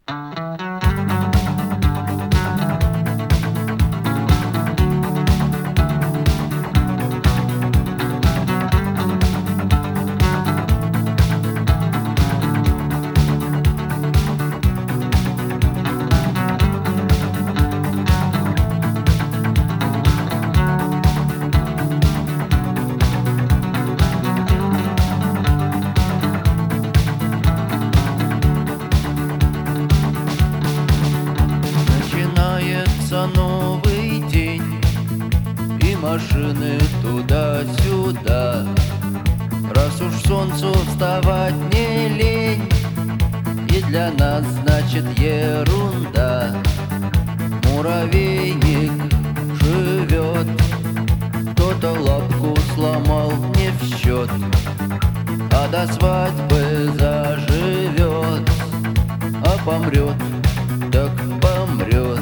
Начинается новый день, и машины туда-сюда. Раз уж солнцу вставать не лень, и для нас значит ерунда. Муравейник живет, кто-то лапку сломал не в счет, а до свадьбы заживет, а помрет, так помрет.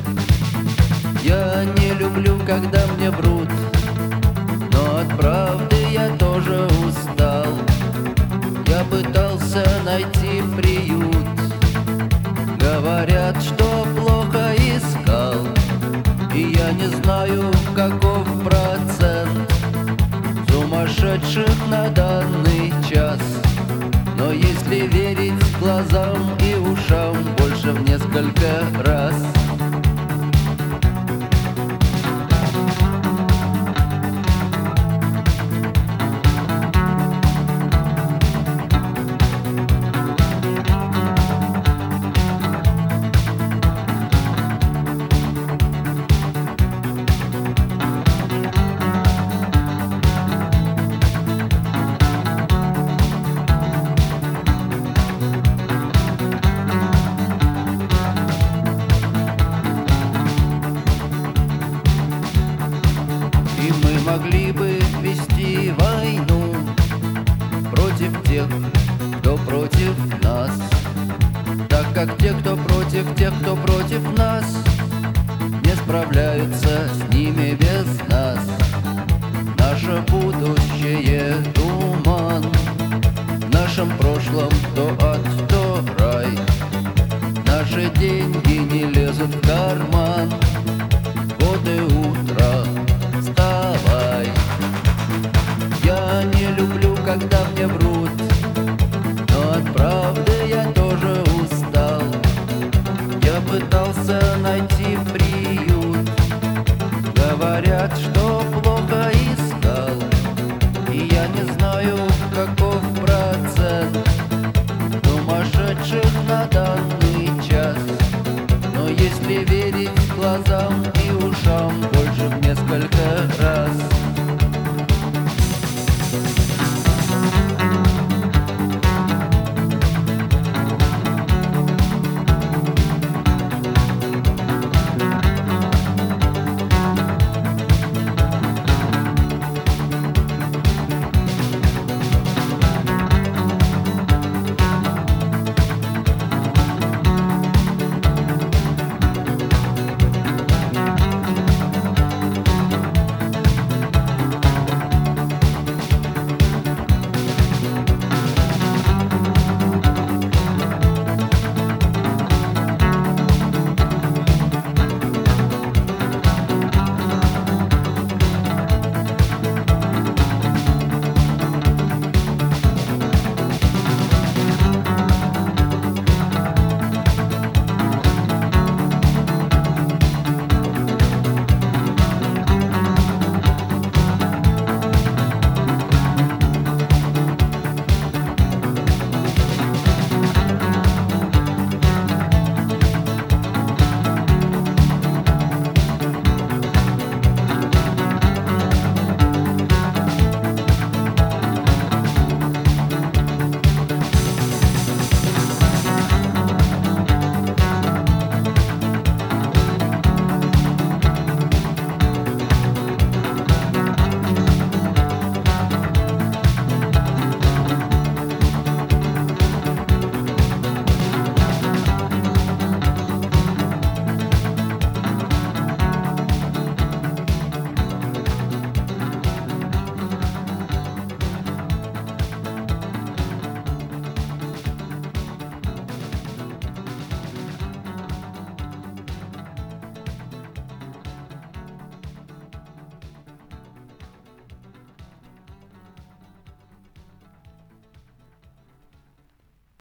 Я не люблю, когда мне врут, но от правды я тоже устал. Я пытался найти приют, говорят, что плохо искал, и я не знаю, каков процент сумасшедших на данный час. Но если верить глазам и ушам, больше в несколько раз. И мы могли бы вести войну против тех, кто против нас, так как те, кто против тех, кто против нас, не справляются с ними без нас. Наше будущее — туман, в нашем прошлом то ад, то рай. Наши деньги не лезут в карман, вот и утро, вставай. Я не люблю, когда мне врут, но от правды я тоже устал. Я пытался найти приют, говорят, что плохо искал, и я не знаю, каков процент сумасшедших на данный час. Но если верить глазам